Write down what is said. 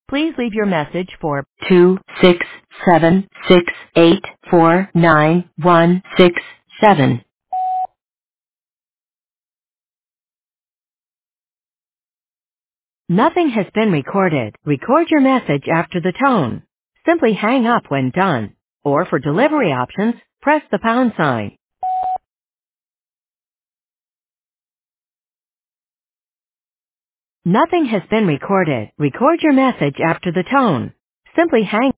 Please leave your message for 26768499167. Nothing has been recorded. Record your message after the tone. Simply hang up when done. Or for delivery options, press the pound sign. Nothing has been recorded. Record your message after the tone. Simply hang